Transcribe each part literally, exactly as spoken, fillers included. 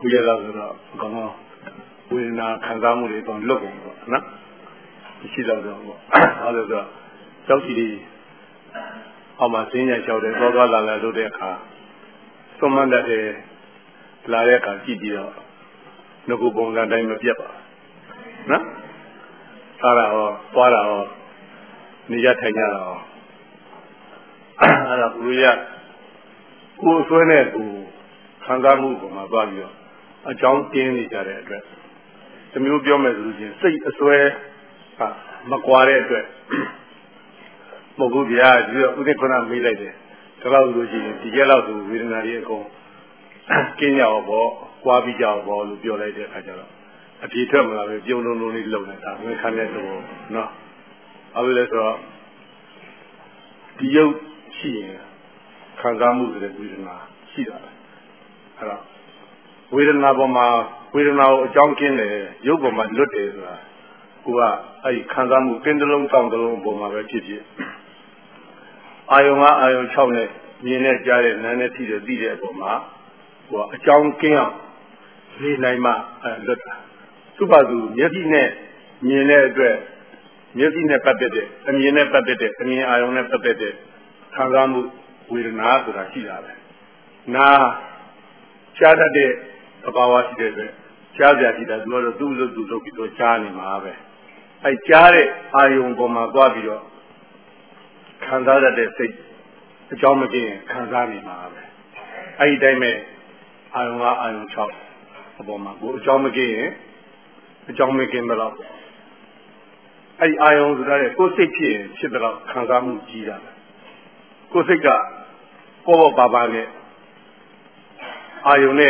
ကိုရတော့ဆိုတော့ကောင်းကောင်းဝေဒနာခံစားမှုတွေတော့လွတ်ကုန်ပေါ့နော်ရှိတော့တော့ပေါ့အဲလိုဆိုကြောက်စီတွေအောက်မှာစင်းညာလျှောက်တယ်သွားသွားလာလာလုပ်တဲ့အခါသုံးမတတ်တယ်လာတဲ့အခါကြည့်ပြီးတော့ငါကပုံစံတိုင်းမပြတ်ပါနော်စားတာဟောသွားတာဟောနေရထိုင်ကြတာဟောအဲ့ဒါဘုရားကိုယ်ဆွဲနဲ့ကိုခံစားမှုပေါ်မှာသွားပြီးတော့အကြောင်းတင်းနေကြတဲ့အတွက်ဒီမျိုးပြောမယ်ဆိုလို့ချင်းစိတ်အစွဲမကွာတဲ့အတွက်မဟုတ်ဘူးဗျာဒီတော့ဥဒိခဏမေးလိုက်တယ်ဒါတော့လို့ရှိရင်ဒီကျက်လောက်ဆိုဝေဒနာတွေအကုန်ကင်းကြအောင်ပေါ့ကွာပြီးကြအောင်ပေါ့လို့ပြောလိုက်တဲ့အခါကျတော့အပြေထွက်မလာပဲပြုံလုံးလုံးလေးလုံနေတာဝင်ခံတဲ့တော့နော်အဲ့လိုလဲဆိုတော့ဒီရုပ်ရှိရင်ခံစားမှုဆိုတဲ့ဝေဒနာရှိတာအဲ့တော့ဝေဒနာပေါ်မှာဝေဒနာကိုအကြောင်းကင်းတယ်ရုပ်ပေါ်မှာလွတ်တယ်ဆိုတာကိုကအဲ့ဒီခံစားမှုကင်းတလုံးတောင်းတလုံးပေါ်မှာပဲဖြစ်ဖြစ်အာယုံကအာယုံ၆နဲ့မြင်နဲ့ကြားတဲ့နားနဲ့ထိတဲ့သိတဲ့အပေါ်မှာကိုကအကြောင်းကင်းအောင်နေနိုင်မှအဲလွတ်တာသူ့ပါသူမျက်စိနဲ့မြင်တဲ့အတွက်မျက်စိနဲ့ပတ်သက်တဲ့အမြင်နဲ့ပတ်သက်တဲ့အမြင်အာယုံနဲ့ပတ်သက်တဲ့ခံစားမှုဝေဒနာဆိုတာရှိတာပဲနာကြားတတ်တဲ့သဘာဝရှိတဲ့အတွက်ကြားကြကြည့်တာသူကတော့သူ့လို့သူ့လုပ်ပြီးတော့ကြားနေမှာပဲအဲကြားတဲ့အာယုံပေါ်မှာသွားပြီးတော့ခံစားတတ်တဲ့စိတ်အကြောင်းမကင်းခံစားနေမှာပဲအဲဒီတိုင်းပဲအာယုံကအာယုံ၆အပေါ်မှာကိုအကြောင်းမကင်းရင်အကြောင်းမကင်းတော့အဲဒီအာယုံဆိုတာလေကိုယ်စိတ်ဖြစ်ရင်ဖြစ်တော့ခံစားမှုကြီးတာပဲကိုယ်စိတ်ကပေါ်ပေါ်ပါပါနဲ့အာယုံနဲ့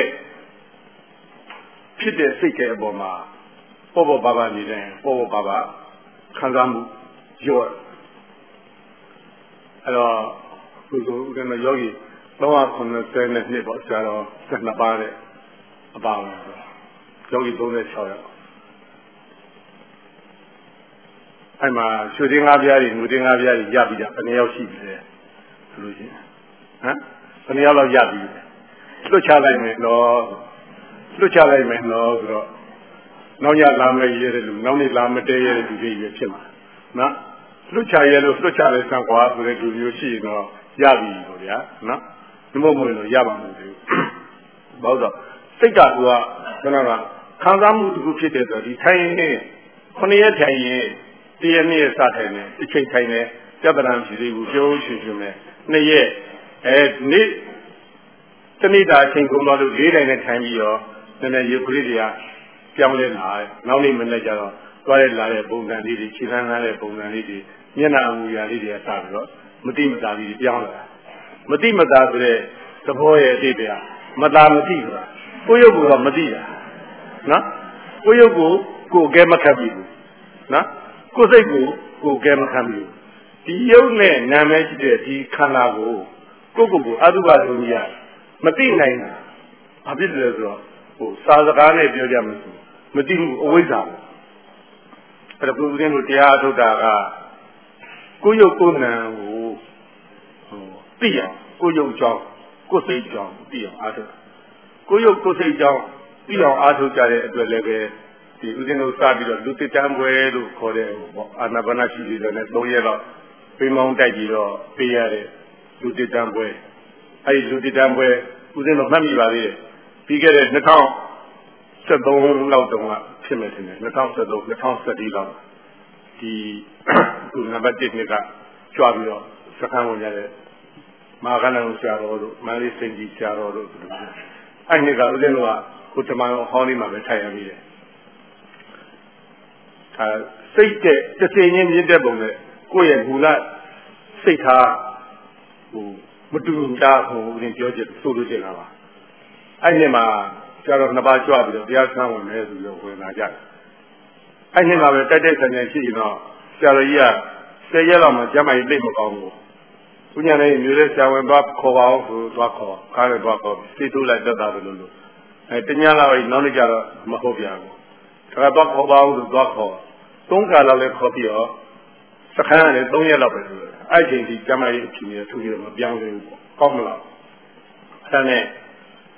ဖြစ်တဲ့စိတ်ရဲ့အပေါ်မှာပေါ်ပေါ်ပါပါနေတယ်ပေါ်ပေါ်ပါပါခံစားမှုရော့အဲ့တော့သူကဦးကလည်းယောဂီသုံးရာခုနှစ်ဆယ်နှစ်ပေါ့ဆရာတော်ဆက်နှစ်ပါးတဲ့အပါဝင်ဆိုယောဂီသုံးတဲ့၆ရက်အဲ့မှာရွှေတင်းငါးပြားတွေငွေတင်းငါးပြားတွေရပြီးတာဘယ်နှယောက်ရှိပြီလဲဆိုလို့ရှိရင်ဟမ်ဘယ်နှယောက်လောက်ရပြီလဲလွတ်ချလိုက်မယ်တော့လွတ်ချလိုက်မယ်တော့ဆိုတော့နောက်ရလာမယ်ရတဲ့လူနောက်နေ့လာမတဲရတဲ့လူတွေပဲဖြစ်မှာနော်လွတ်ချရလို့လွတ်ချလိုက်ဆံကွာဆိုတဲ့လူမျိုးရှိရင်တော့ရပြီပေါ့ဗျာနော်ဒီမို့မလို့ရပါမှာဘူးဘာလို့တော့စိတ်ကကခဏကခံစားမှုတစ်ခုဖြစ်တဲ့ဆိုဒီထိုင်ရင်ခုနှစ်ရက်ထိုင်ရင်တရက်နေ့စထိုင်တယ်တစ်ချိန်ထိုင်တယ်ပြဿနာမရှိသေးဘူးပြောရှင်ရှင်ပဲနှစ်ရက်အဲနေ့တနေ့တာအချိန်ကုန်တော့လို့လေးတိုင်းနဲ့ထိုင်ပြီးတော့နည်းနည်းရုပ်ကလေးတွေကပြောင်းလဲလာတယ်နောက်နေ့မနေ့ကျတော့သွားရလာတဲ့ပုံစံလေးတွေခြေလှမ်းလာတဲ့ပုံစံလေးတွေမျက်နှာအမူအရာလေးတွေကစပြီးတော့မတိမတာလေးတွေပြောင်းလာမတိမတာဆိုတဲ့သဘောရဲ့အတိတ်ကမတာမတိဆိုတာကိုယ့်ရုပ်ကတော့မတိတာနော်ကိုယ့်ရုပ်ကိုကိုယ်ကဲမခတ်ပြီဘူးနော်ကိုယ်စိတ်ကိုကိုယ်ကဲမခံဘူးဒီရုပ်နဲ့နာမည်ရှိတဲ့ဒီခန္ဓာကိုကိုယ့်ကိုယ်ကိုအတုပါဆုံးကြီးမသိနိုင်တာဘာဖြစ်လဲဆိုတော့ဟိုစာစကားနဲ့ပြောကြမှာမသိဘူးအဝိဇ္ဇာအဲ့ဒါဘုရားတို့တရားထုတ်တာကကိုယ်ရုပ်ကိုယ်နာကိုဟိုသိအောင်ကိုယ်ရုပ်ကြောင့်ကိုယ်စိတ်ကြောင့်သိအောင်အားထုတ်ကိုယ်ရုပ်ကိုယ်စိတ်ကြောင့်သိအောင်အားထုတ်ကြတဲ့အတွက်လည်းပဲဒီဦးဇင်းတို့စပြီးတော့လူတစ်တန်းပွဲလို့ခေါ်တဲ့ပေါ့အာနာပါနရှိသေးတယ်နဲ့သုံးရက်တော့ပိမောင်းတိုက်ပြီးတော့ပေးရတဲ့လူတစ်တန်းပွဲအဲဒီလူတစ်တန်းပွဲဦးဇင်းတို့မှတ်မိပါသေးတယ်ပြီးခဲ့တဲ့၂၀၁၃လောက်တုန်းကဖြစ်မယ်ထင်တယ်၂၀၁၃ ၂၀၁၄လောက်ဒီသူနံပါတ်တစ်နှစ်ကကြွပြီးတော့စခန်းဝင်ရတဲ့မဟာကဏ္ဍဆရာတော်တို့မန္တလေးစိန်ကြီးဆရာတော်တို့အဲ့ဒီကဦးဇင်းတို့ကကိုတမန်တော်ဟောင်းလေးမှာပဲထိုင်ရပြီးတယ်အဲစိတ်တဲ့တစ်စင်ချင်းမြင့်တဲ့ပုံနဲ့ကိုယ့်ရဲ့မူလစိတ်ထားဟိုမတူတာဟိုဦးဇင်းပြောချင်ဆိုလို့ချင်တာပါအဲ့ဒီမှာဆရာတော်နှစ်ပါးကြွပြီးတော့တရားဆန်းဝင်မယ်ဆိုပြီးတော့ဝင်လာကြတယ်အဲ့ဒီမှာပဲတက်တက်ဆန်ဆန်ရှိရင်တော့ဆရာတော်ကြီးကဆယ်ရက်လောက်မှကျမ်းမာရေးသိမကောင်းဘူးဘုညာလေးမျိုးလေးဆရာဝန်သွားခေါ်ပါအောင်ဆိုသွားခေါ်ကားနဲ့သွားခေါ်စိတ်ထိုးလိုက်တက်တာလို့လို့အဲတညာလောက်နောက်နေ့ကျတော့မဟုတ်ပြန်ဘူးဒါကတော့ခေါ်ပါအောင်ဆိုသွားခေါ်သုံးခါလောက်လည်းခေါ်ပြီးတော့စခန်းကလည်းသုံးရက်လောက်ပဲဆိုတယ်အဲ့ဒီချိန်ဒီကျမ်းမာရေးအဖြစ်နဲ့သူကြီးတော့မပြောင်းသေးဘူးပေါ့ကောင်းမလားအဲ့ဒါနဲ့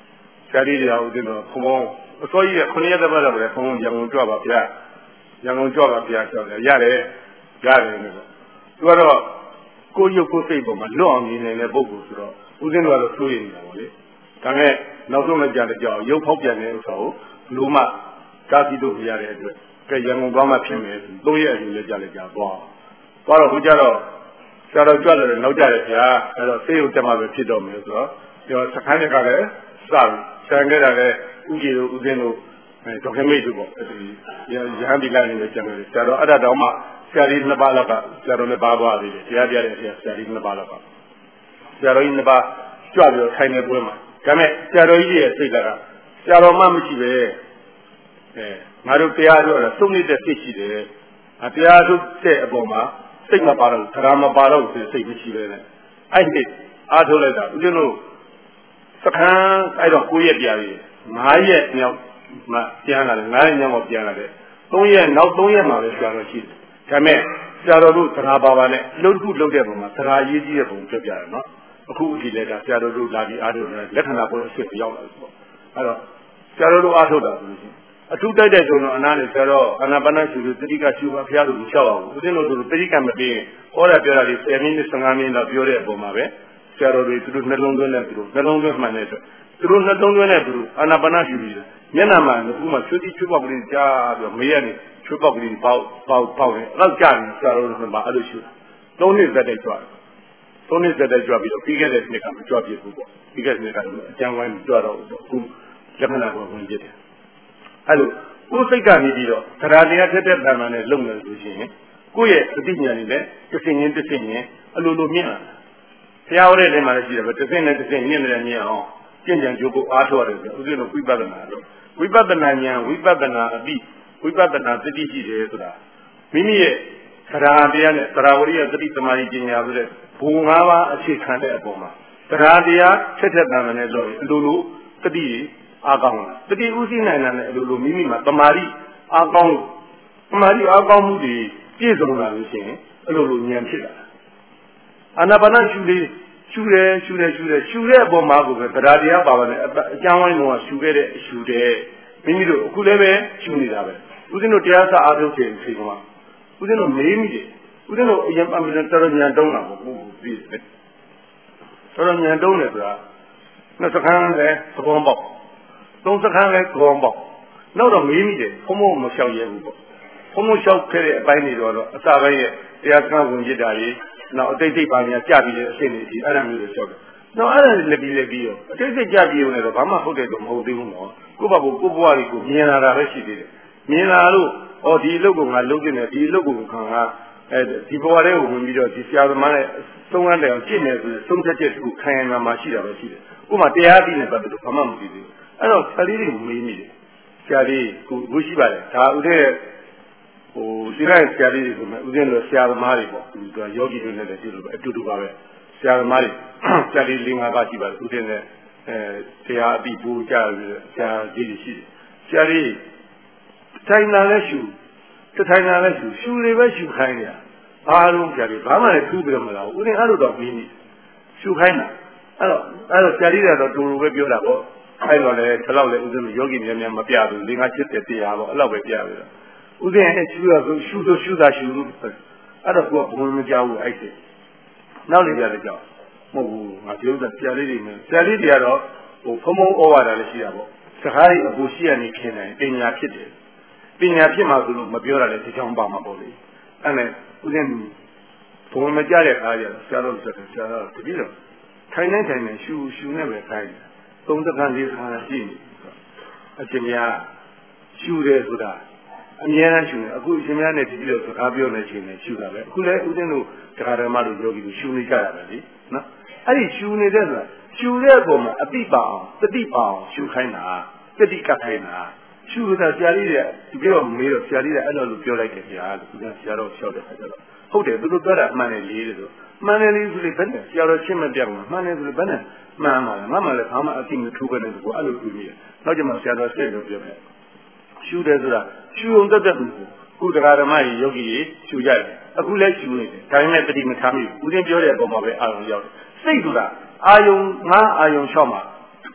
ဆရာကြီးတွေဦးဇင်းတို့ဘုံဘုံအစိုးရခုနှစ်ရက်တပတ်တော့ပဲဘုံဘုံရန်ကုန်ကြွပါဗျာရန်ကုန်ကြွပါဗျာဆိုတော့ရတယ်ရတယ်လို့သူကတော့ကိုရုပ်ကိုစိတ်ပေါ်မှာလွတ်အောင်နေနေတဲ့ပုံကိုဆိုတော့ဦးဇင်းတို့ကတော့စိုးရိမ်နေတာပေါ့လေဒါနဲ့နောက်ဆုံးလည်းကြားတယ်ကြောက်ရုပ်ဖောက်ပြန်တဲ့ဥစ္စာကိုလို့မှကားပြီးလို့ရတဲ့အတွက်ကဲရန်ကုန်သွားမှဖြစ်မယ်သုံးရက်အယူလည်းကြားလိုက်ကြသွားသွားတော့ခုကျတော့ဆရာတော်ကြွတယ်နောက်ကြတယ်ဗျာအဲ့တော့ဆေးရုံတက်မှပဲဖြစ်တော့မယ်ဆိုတော့ပြောစခန်းကလည်းစပြီဆန်ခဲ့တာလည်းဥကြီးတို့ဦးဇင်းတို့ဒေါက်တာမိတ်တို့ပေါ့ဒီရဟန်းဒီလိုက်နေပဲကျန်တယ်ဆရာတော်အဲ့ဒါတော့မှဆရာကြီးနှစ်ပါးလောက်ကဆရာတော်နဲ့ပါသွားသေးတယ်တရားပြတဲ့ဆရာဆရာကြီးနှစ်ပါးလောက်ကဆရာတော်ကြီးနှစ်ပါးကြွပြီးတော့ထိုင်နေပွဲမှာဒါမဲ့ဆရာတော်ကြီးရဲ့စိတ်ကဆရာတော်မှမရှိပဲအဲငါတို့တရားတို့ကစုံနေတဲ့စိတ်ရှိတယ်အတရားတို့တဲ့အပေါ်မှာစိတ်မပါတော့သရမပါတော့ဆိုစိတ်မရှိပဲနဲ့အဲ့ဒီအားထုတ်လိုက်တာဦးဇင်းတို့စခန်းအဲ့တော့ကိုရက်ပြပြီငါးရက်မြောက်မှပြန်လာတယ်ငါးရက်မြောက်မှပြန်လာတယ်သုံးရက်နောက်သုံးရက်မှပဲဆရာတော်ရှိတယ်ဒါမဲ့ဆရာတော်တို့သရပါပါနဲ့လှုပ်ခုလှုပ်တဲ့ပုံမှာသရရေးကြီးတဲ့ပုံပြပြတယ်နော်အခုအထိလည်းဒါဆရာတော်တို့လာပြီးအားထုတ်တယ်လက္ခဏာပေါ်အဖြစ်ရောက်လာတယ်ပေါ့အဲ့တော့ဆရာတော်တို့အားထုတ်တာဆိုလို့ရှိရင်အထူးတိုက်တဲ့ဆိုတော့အနာနဲ့ဆရာတော်အာနာပါနရှုလို့တတိကရှုပါဖျားလို့မလျှောက်အောင်ဦးဇင်းတို့တို့တတိကမပြီးရင်ဟောတာပြောတာဒီဆယ်မိနစ်ဆယ်ငါးမိနစ်တော့ပြောတဲ့အပေါ်မှာပဲဆရာတော်တွေသူတို့နှလုံးသွင်းတဲ့သူတို့နှလုံးသွင်းမှန်တဲ့အတွက်သူတို့နှလုံးသွင်းတဲ့သူတို့အာနာပါနရှုပြီးမျက်နှာမှာအခုမှချွတ်တိချွတ်ပေါက်ကလေးကြားပြီးမေးရနေချွတ်ပေါက်ကလေးပေါက်ပေါက်ပေါက်နေအဲ့ကြာနေဆရာတော်တို့ကအဲ့လိုရှုသုံးနှစ်သက်တဲ့ကြွားသုံးနှစ်သက်တဲ့ကြွားပြီးတော့ပြီးခဲ့တဲ့နှစ်ကမကြွားပြဘူးပေါ့ပြီးခဲ့တဲ့နှစ်ကတော့အကျန်းဝိုင်းကြွားတော့အခုလက္ခဏာပေါ်ဝင်ပြတယ်အဲ့လိုကိုယ်စိတ်ကနေပြီးတော့တရားတရားထက်တဲ့ဗာမန်နဲ့လုံနေလို့ရှိရင်ကိုယ့်ရဲ့အသိဉာဏ်နဲ့တစ်ဆင့်ချင်းတစ်ဆင့်ချင်းအလိုလိုမြင့်လာဘုရားဟောတဲ့နေရာမှာလည်းရှိတယ်ပဲတစ်ဆင့်နဲ့တစ်ဆင့်မြင့်နေတယ်မြင့်အောင်ကျင့်ကြံကြိုးကိုအားထုတ်ရတယ်ဆိုဦးဇင်းတို့ဝိပဿနာလို့ဝိပဿနာဉာဏ်ဝိပဿနာအတိဝိပဿနာသတိရှိတယ်ဆိုတာမိမိရဲ့တရားတရားနဲ့တရားဝရိယသတိသမာဓိပညာဆိုတဲ့ဘုံ၅ပါးအခြေခံတဲ့အပေါ်မှာတရားတရားထက်ထက်ဗာမန်နဲ့လို့အလိုလိုသတိအားကောင်းလာတတိဥသိနိုင်တာနဲ့အလိုလိုမိမိမှာတမာတိအားကောင်းလို့တမာတိအားကောင်းမှုတွေပြည့်စုံလာလို့ရှိရင်အလိုလိုဉာဏ်ဖြစ်လာအာနာပါနရှုလေးရှုတယ်ရှုတယ်ရှုတယ်ရှုတဲ့အပေါ်မှာကိုပဲတရားတရားပါပါနဲ့အကျမ်းဝိုင်းကောင်ကရှုခဲ့တဲ့အရှုတဲ့မိမိတို့အခုလည်းပဲရှုနေတာပဲဦးဇင်းတို့တရားစာအားထုတ်တဲ့အချိန်မှာဦးဇင်းတို့မေးမိတယ်ဦးဇင်းတို့အရင်အမှန်တတော်ဉာဏ်တုံးတာပေါ့ဘူးပြီးတယ်တော်ဉာဏ်တုံးတယ်ဆိုတာနှစ်စခန်းလဲသဘောပေါက်သုံးစခန်းလဲကောင်းပေါ့နောက်တော့မေးမိတယ်ဘုံဘုံမလျှောက်ရဲဘူးပေါ့ဘုံဘုံလျှောက်ခဲ့တဲ့အပိုင်းတွေတော့အစပိုင်းရဲ့တရားစခန်းဝင်ပြတာကြီးနောက်အတိတ်တိတ်ပါညာကြပြီးတဲ့အဆင့်တွေဒီအဲ့ဒါမျိုးတွေလျှောက်တယ်နောက်အဲ့ဒါလက်ပြီးလက်ပြီးတော့အတိတ်တိတ်ကြပြီးုံနဲ့တော့ဘာမှဟုတ်တယ်တော့မဟုတ်သေးဘူးနော်ကိုယ့်ဘာကိုကိုယ့်ဘဝတွေကိုမြင်လာတာပဲရှိသေးတယ်မြင်လာလို့ဩဒီအလုပ်ကငါလုပ်နေတယ်ဒီအလုပ်ကိုခံကအဲဒီဘဝလေးကိုဝင်ပြီးတော့ဒီဆရာသမားနဲ့သုံးရတဲ့အောင်ကြည့်နေဆိုသုံးချက်ချက်ကိုခံရမှာရှိတာပဲရှိတယ်ဥပမာတရားပြီးနေပတ်သက်လို့ဘာမှမသိသေးဘူးအဲ့တော့ဆရာလေးတွေမေးမိတယ်ဆရာလေးကိုကိုရှိပါတယ်ဒါဦးတဲ့ဟိုဒီကဆရာလေးတွေဆိုမှဦးဇင်းတို့ဆရာသမားတွေပေါ့သူကယောဂီတွေနဲ့လည်းဒီလိုပဲအတူတူပါပဲဆရာသမားတွေဆရာလေးလေးငါးပါးရှိပါတယ်ဦးဇင်းနဲ့အဲတရားအပြီးဘူကြပြီးဆရာကြီးတွေရှိတယ်ဆရာလေးထိုင်လာလဲရှူထိုင်လာလဲရှူရှူတွေပဲရှူခိုင်းနေအားလုံးဆရာလေးဘာမှလည်းသူ့ပြမလာဘူးဦးဇင်းအဲ့လိုတော့မင်းကြီးရှူခိုင်းတာအဲ့တော့အဲ့တော့ဆရာလေးတွေတော့တူတူပဲပြောတာပေါ့အဲ့တော့လေဒီလောက်လေဦးဇင်းတို့ယောဂီများများမပြဘူး၄၅ချစ်တဲ့တရားပေါ့အဲ့လောက်ပဲပြပြီတော့ဦးဇင်းအဲ့ရှူရဆိုရှူဆိုရှူတာရှူလို့အဲ့တော့ကိုကဘုံမကြောက်ဘူးအဲ့ဒီနောက်လေပြတယ်ကြောက်မဟုတ်ဘူးငါပြောတာဆရာလေးတွေနဲ့ဆရာလေးတွေကတော့ဟိုဖုံဖုံဩဝါဒလည်းရှိတာပေါ့စကားကြီးအပူရှိရနေခင်တယ်ပညာဖြစ်တယ်ပညာဖြစ်မှဆိုလို့မပြောတာလေဒီကြောင်ပါမှာပေါ့လေအဲ့နဲ့ဦးဇင်းဘုံမကြတဲ့အားရဆရာတော်ဆိုတယ်ဆရာတော်တပည့်တော်ထိုင်နေထိုင်နေရှူရှူနဲ့ပဲခိုင်းတယ်သုံးစကားလေးစကားရှိနေအရှင်များရှူတယ်ဆိုတာအများအားရှူနေအခုအရှင်များနဲ့ဒီလိုစကားပြောနေချိန်နဲ့ရှူတာပဲအခုလည်းဦးဇင်းတို့တရားဓမ္မတို့ယောဂီတို့ရှူနေကြတာပဲလေနော်အဲ့ဒီရှူနေတဲ့ဆိုတာရှူတဲ့အပေါ်မှာအတိပါအောင်တတိပါအောင်ရှူခိုင်းတာတတိကခိုင်းတာရှူတာဆရာကြီးတွေဒီပြောမေးတော့ဆရာကြီးတွေအဲ့လိုလိုပြောလိုက်တယ်ဗျာလို့ဆရာတော်လျှောက်တယ်ခါကျတော့ဟုတ်တယ်သူတို့ပြောတာအမှန်နဲ့လေးတယ်ဆိုမှန်တယ်လေးဆိုလေဘယ်နဲ့ဆရာတော်ရှင်းမပြဘူးမှန်တယ်ဆိုလေဘယ်နဲ့မှန်ပါလားငါမှလည်းဘာမှအသိမထူးခဲ့တဲ့ကိုအဲ့လိုပြောနေတယ်နောက်ကျမှဆရာတော်ဆက်လို့ပြောတယ်ရှူတယ်ဆိုတာရှူုံတက်တဲ့ကိုကုသကာဓမ္မကြီးယောဂီကြီးရှူကြတယ်အခုလည်းရှူနေတယ်ဒါပေမဲ့တတိမထားမိဘူးဦးဇင်းပြောတဲ့အပေါ်မှာပဲအာရုံရောက်တယ်စိတ်ဆိုတာအာယုံငါအာယုံလျှောက်မှာ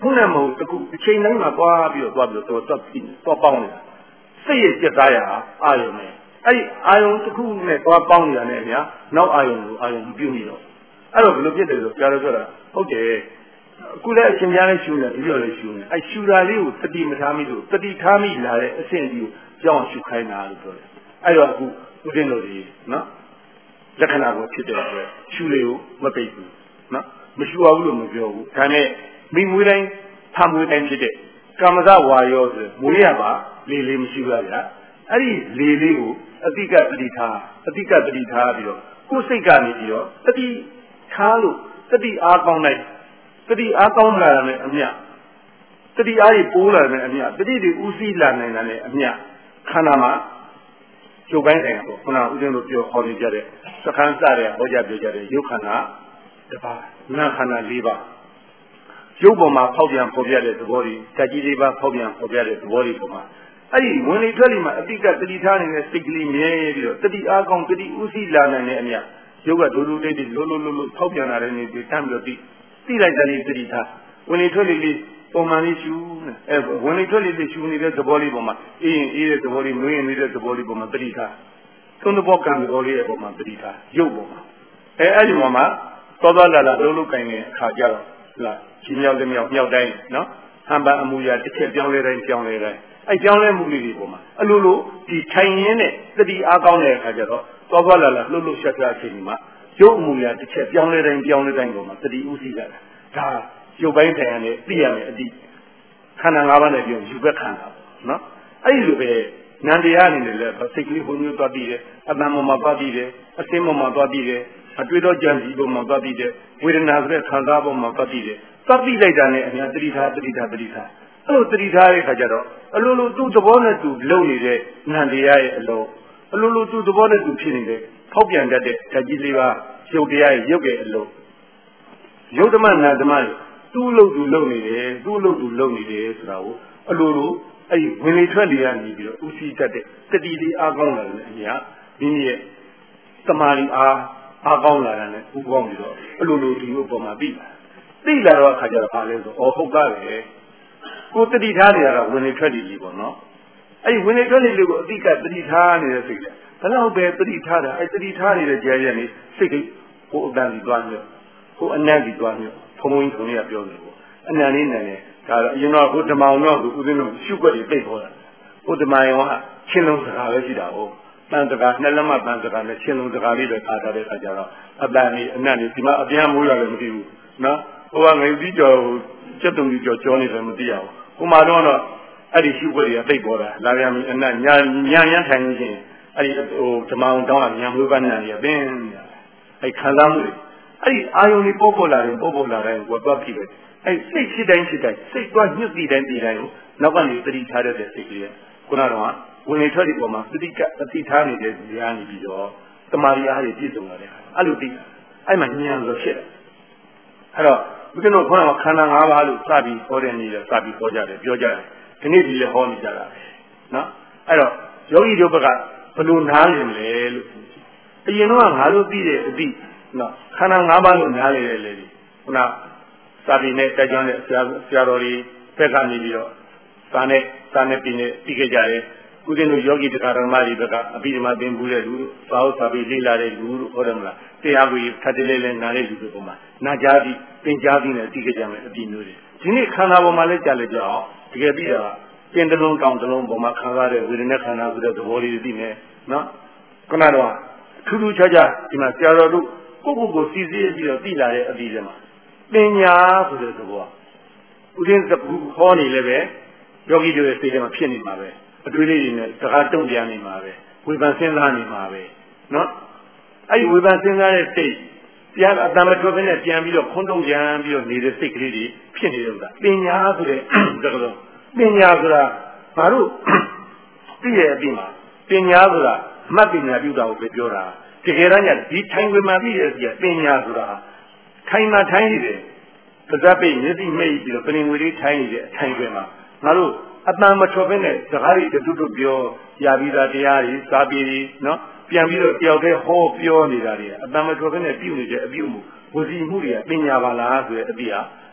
ခုနကမဟုတ်တကူအချိန်တိုင်းမှာသွားပြီးတော့သွားပြီးတော့တော့တော့ပေါင်းနေတာစိတ်ရဲ့ကြက်သားရအာယုံနဲ့အဲ့ဒီအာယုံတစ်ခုနဲ့သွားပေါင်းနေတာနဲ့အများနောက်အာယုံကိုအာယုံပြုမိတော့အဲ့တော့ဘယ်လိုဖြစ်တယ်လို့ကြားလို့ပြောတာဟုတ်တယ်အခုလည်းအရှင်ပြားလည်းရှူနေဒီလိုလည်းရှူနေအဲ့ရှူတာလေးကိုတတိမထားမိလို့တတိထားမိလာတဲ့အဆင့်ကြီးကိုကြောင်းရှူခိုင်းတာလို့ပြောတယ်အဲ့တော့အခုဦးဇင်းတို့ဒီနော်လက္ခဏာကိုဖြစ်တဲ့အတွက်ရှူလေးကိုမပိတ်ဘူးနော်မရှူအောင်လို့မပြောဘူးဒါနဲ့မိမွေးတိုင်းဖမွေးတိုင်းဖြစ်တဲ့ကာမဇဝါယောဆိုမွေးရပါလေလေးမရှူရဗျာအဲ့ဒီလေလေးကိုအတိကတတိထားအတိကတတိထားပြီးတော့ကိုယ်စိတ်ကနေပြီးတော့တတိထားလို့တတိအားကောင်းလိုက်တတိအားကောင်းလာတယ်အမြတတိအားကြီးပိုးလာတယ်အမြတတိတွေဥစည်းလာနိုင်တယ်အမြခန္ဓာမှာကျုပ်ပိုင်းဆိုင်ပေါ့ခုနကဦးဇင်းတို့ပြောခေါ်နေကြတဲ့စခန်းစတဲ့ဟောကြားပြောကြတဲ့ယုတ်ခန္ဓာတစ်ပါးနာခန္ဓာ၄ပါးရုပ်ပေါ်မှာဖောက်ပြန်ပေါ်ပြတဲ့သဘောတွေဓာတ်ကြီးလေးပါဖောက်ပြန်ပေါ်ပြတဲ့သဘောတွေပေါ်မှာအဲ့ဒီဝင်လေထွက်လေမှာအတိကတတိထားနေတဲ့စိတ်ကလေးမြဲပြီးတော့တတိအားကောင်းတတိဥစည်းလာနိုင်တဲ့အမြရုပ်ကဒိုးဒိုးလေးတွေလုံးလုံးလုံးလုံးဖောက်ပြန်လာတဲ့နေတွေတမ်းပြီးတော့တိတိလိုက်တဲ့တတိထားဝင်လေထွက်လေလေးပုံမှန်လေးရှူနေအဲဝင်လေထွက်လေလေးရှူနေတဲ့သဘောလေးပေါ်မှာအေးရင်အေးတဲ့သဘောလေးနွေးရင်နေတဲ့သဘောလေးပေါ်မှာတတိထားသုံးသဘောကံသဘောလေးရဲ့ပေါ်မှာတတိထားရုပ်ပေါ်မှာအဲအဲ့ဒီပေါ်မှာသောသောလာလာလုံးလုံးကင်တဲ့အခါကျတော့လားရှင်မြောက်တဲ့မြောက်မြောက်တိုင်းနော်ဟန်ပန်အမူအရာတစ်ချက်ပြောင်းလဲတိုင်းပြောင်းလဲတိုင်းအဲပြောင်းလဲမှုလေးတွေပေါ်မှာအလိုလိုဒီထိုင်ရင်းနဲ့တတိအားကောင်းတဲ့အခါကျတော့သောသောလာလာလှုပ်လှုပ်ရှားရှားအချိန်ဒီမှာရုပ်အမူအရာတစ်ချက်ပြောင်းလဲတိုင်းပြောင်းလဲတိုင်းပေါ်မှာတတိဥသိကြတာဒါရုပ်ပိုင်းထိုင်ရနဲ့သိရမယ်အတိခန္ဓာ၅ပါးနဲ့ပြောယူဘက်ခန္ဓာနော်အဲ့ဒီလိုပဲနန္တရားအနေနဲ့လည်းစိတ်ကလေးဘုံမျိုးသွားပြီးတယ်အတ္တမောမှာသွားပြီးတယ်အသိမောမှာသွားပြီးတယ်အတွေ့တော့ကြံစည်ပုံမှာသွားပြီးတယ်ဝေဒနာဆိုတဲ့ခံစားပုံမှာသွားပြီးတယ်သတ်ပြီးလိုက်တာနဲ့အများတတိထားတတိထားတတိထားအဲ့လိုတတိထားတဲ့ခါကျတော့အလိုလိုသူ့သဘောနဲ့သူလုံနေတဲ့နန္တရားရဲ့အလုံးအလိုလိုသူ့သဘောနဲ့သူဖြစ်နေတဲ့ဖောက်ပြန်တတ်တဲ့ဓာတ်ကြီးလေးပါရုပ်တရားရဲ့ရုပ်ရဲ့အလုံးရုပ်ဓမ္မနာဓမ္မသူ့လို့သူလုံနေတယ်သူ့လို့သူလုံနေတယ်ဆိုတာကိုအလိုလိုအဲ့ဒီဝင်လေထွက်လေရနေပြီးတော့ဥသိတတ်တဲ့တတိလေးအားကောင်းလာတဲ့အများမိမိရဲ့သမာဓိအားအားကောင်းလာတယ်နဲ့ဥကောင်းပြီးတော့အလိုလိုဒီလိုပုံမှာပြီးသိလာတော့အခါကျတော့ဘာလဲဆိုအော်ဟုတ်ကားပဲကိုတတိထားနေရတာဝင်လေထွက်လေကြီးပေါ့နော်အဲ့ဒီဝင်လေထွက်လေလေးကိုအတိကတတိထားနေတဲ့စိတ်ကဘယ်တော့ပဲတတိထားတာအဲ့တတိထားနေတဲ့ကြဲရဲနေစိတ်ကကိုအတန်ကြီးသွားမျိုးကိုအနံ့ကြီးသွားမျိုးဘုံဘုံကြီးကပြောနေပေါ့အနံ့လေးနံနေဒါတော့အရင်တော့ကိုဓမ္မအောင်တော့ကိုဦးဇင်းတို့ရှုွက်တွေသိပေါ်တာကိုဓမ္မယောကချင်းလုံးစကားပဲရှိတာဟုတ်တန်စကားနှစ်လက်မတန်စကားနဲ့ချင်းလုံးစကားလေးတွေခါထားတဲ့အခါကျတော့အတန်လေးအနံ့လေးဒီမှာအပြန်မိုးရတယ်မသိဘူးနော်ဟိုကငယ်ပြီးကြော်စက်တုံကြီးကြော်ကြောနေတယ်မသိရဘူးဟိုမှာတော့အဲ့ဒီရှုွက်တွေကသိပေါ်တာလာပြန်ပြီအနံ့ညာညာရမ်းထိုင်နေချင်းအဲ့ဒီဟိုဓမ္မအောင်တောင်းကညာမိုးပန်းနံကြီးပင်းအဲ့ခံစားမှုတွေအဲ့ဒီအာယုန်လေးပေါ်ပေါ်လာတယ်ပေါ်ပေါ်လာတယ်ကိုသွားကြည့်ပဲအဲ့စိတ်ရှိတိုင်းရှိတိုင်းစိတ်သွားညှစ်ပြီးတိုင်းပြီးတိုင်းကိုနောက်ကနေသတိထားတဲ့စိတ်ကလေးခုနကတော့ဝင်လေထွက်ဒီပေါ်မှာသတိကအတိထားနေတဲ့နေရာနေပြီးတော့တမာရီအားတွေပြည့်စုံလာတယ်အဲ့လိုသိအဲ့မှာဉာဏ်ဆိုဖြစ်တယ်အဲ့တော့ဘုရားတို့ခေါင်းကခန္ဓာ၅ပါးလို့စပြီးဟောတဲ့နေရစပြီးဟောကြတယ်ပြောကြတယ်ဒီနေ့ဒီလည်းဟောနေကြတာပဲနော်အဲ့တော့ယောဂီတို့ဘက်ကဘယ်လိုနားလည်မလဲလို့အရင်တော့ငါတို့သိတဲ့အတိနော်ခန္ဓာ၅ပါးလို့နားလည်တယ်လေခုနစာပေနဲ့တက်ကြွတဲ့ဆရာဆရာတော်တွေဘက်ကနေပြီးတော့စာနဲ့စာနဲ့ပြည်နဲ့ပြီးခဲ့ကြတယ်ဦးဇင်းတို့ယောဂီတရားတော်မတွေဘက်ကအဘိဓမ္မာသင်ဘူးတဲ့လူစာဥစာပေလေ့လာတဲ့လူလို့ဟောတယ်မလားတရားကိုဖတ်တယ်လေနားတဲ့လူတွေပုံမှာနာကြားပြီးသင်ကြားပြီးနဲ့ပြီးခဲ့ကြမယ်အပြီးမျိုးတွေဒီနေ့ခန္ဓာပေါ်မှာလည်းကြားလိုက်ကြအောင်တကယ်ပြီးတာကျင်တလုံးတောင်တလုံးပေါ်မှာခံစားတဲ့ဝေဒနာခန္ဓာဆိုတဲ့သဘောလေးတွေသိမယ်နော်ခုနတော့ထူးထူးခြားခြားဒီမှာဆရာတော်တို့ကိုယ့်ကိုယ်ကိုစီစီပြီးတော့သိလာတဲ့အပြီးတွေမှာပညာဆိုတဲ့သဘောဦးဇင်းကဟောနေလည်းပဲယောဂီတွေရဲ့စိတ်ထဲမှာဖြစ်နေမှာပဲအတွေ့အကြုံတွေနဲ့စကားတုံ့ပြန်နေမှာပဲဝေဖန်စဉ်းစားနေမှာပဲနော်အဲ့ဒီဝေဖန်စဉ်းစားတဲ့စိတ်ပြန်အတမထွက်ပဲနဲ့ပြန်ပြီးတော့ခွန်းတုံ့ပြန်ပြီးတော့နေတဲ့စိတ်ကလေးတွေဖြစ်နေတယ်ဆိုတာပညာဆိုတဲ့သဘောပညာဆိုတာဘာလို့သိရအပြီးမှာပညာဆိုတာအမှတ်ပညာပြုတာကိုပဲပြောတာတကယ်တမ်းကျဒီထိုင်ဝင်မှသိရစီပညာဆိုတာထိုင်မှထိုင်နေတယ်ပဇတ်ပိတ်မျက်စိမိတ်ပြီးတော့ပင်ငွေလေးထိုင်နေတဲ့အထိုင်တွေမှာငါတို့အတန်မထွက်ဘဲနဲ့စကားတွေတူတူပြောရပြီးသားတရားတွေစာပေတွေနော်ပြန်ပြီးတော့တယောက်တည်းဟောပြောနေတာတွေအတန်မထွက်ဘဲနဲ့ပြုနေတဲ့အပြုမှုဝစီမှုတွေကပညာပါလားဆိုတဲ့အပြီးဟာတ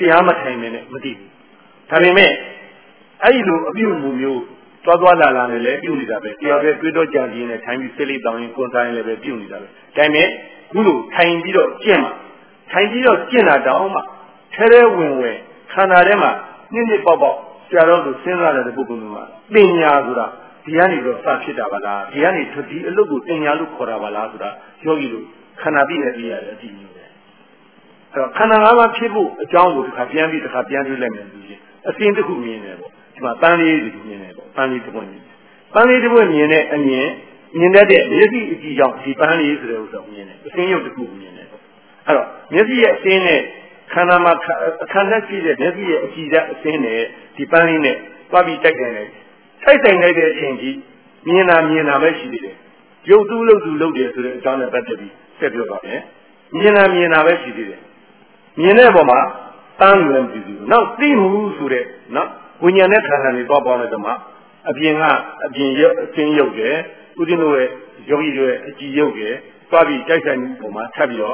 တရားမထိုင်နေနဲ့မသိဘူးဒါပေမဲ့အဲ့ဒီလိုအပြုအမူမျိုးသွားသွားလာလာနဲ့လည်းပြုနေတာပဲတရားပဲတွေးတော့ကြံပြီးနဲ့ထိုင်ပြီးစိတ်လေးတောင်းရင်ကိုယ်တိုင်းလည်းပဲပြုနေတာပဲဒါပေမဲ့ခုလိုထိုင်ပြီးတော့ကျင့်မှာထိုင်ပြီးတော့ကျင့်တာတောင်းမှထဲထဲဝင်ဝင်ခန္ဓာထဲမှာနစ်နစ်ပေါက်ပေါက်ဆရာတော်တို့စဉ်းစားတဲ့ပုဂ္ဂိုလ်မျိုးမှာပညာဆိုတာဒီကနေတော့စဖြစ်တာပါလားဒီကနေဒီအလုပ်ကိုပညာလို့ခေါ်တာပါလားဆိုတာယောဂီတို့ခန္ဓာပြည့်တဲ့ပြည့်ရတယ်အကြည့်မျိုးပဲအဲ့တော့ခန္ဓာ၅ပါးဖြစ်ဖို့အကြောင်းကိုတစ်ခါပြန်ပြီးတစ်ခါပြန်တွေးလိုက်မယ်ဆိုရင်အစဉ်တစ်ခုမြင်တယ်ပေါ့ဒီမှာတန်လေးတစ်ခုမြင်တယ်ပေါ့တန်လေးတစ်ခုမြင်တယ်တန်လေးတစ်ခုမြင်တဲ့အမြင်မြင်တတ်တဲ့မျက်စိအကြည့်ကြောင့်ဒီပန်းလေးဆိုတဲ့ဥစ္စာမြင်တယ်အစဉ်ရုပ်တစ်ခုမြင်တယ်ပေါ့အဲ့တော့မျက်စိရဲ့အစဉ်နဲ့ခန္ဓာမှာအခန္ဓာရှိတဲ့မျက်စိရဲ့အကြည့်တဲ့အစဉ်နဲ့ဒီပန်းလေးနဲ့သွားပြီးတိုက်တယ်လေတိုက်ဆိုင်လိုက်တဲ့အချိန်ကြီးမြင်တာမြင်တာပဲရှိသေးတယ်ရုပ်သူ့လို့သူလုပ်တယ်ဆိုတဲ့အကြောင်းနဲ့ပတ်သက်ပြီးဆက်ပြောပါမယ်မြင်တာမြင်တာပဲရှိသေးတယ်မြင်တဲ့အပေါ်မှာတန်းလို့လည်းမကြည့်ဘူးနောက်သိမှုဆိုတဲ့နော်ဝိညာဉ်နဲ့ခန္ဓာတွေသွားပေါ်တဲ့ကမှာအပြင်ကအပြင်ရုပ်အချင်းရုပ်ရဲ့ဥဒိနိုရဲ့ယောဂီတွေအကြည်ရုပ်ရဲ့သွားပြီးတိုက်ဆိုင်မှုပေါ်မှာထပ်ပြီးတော့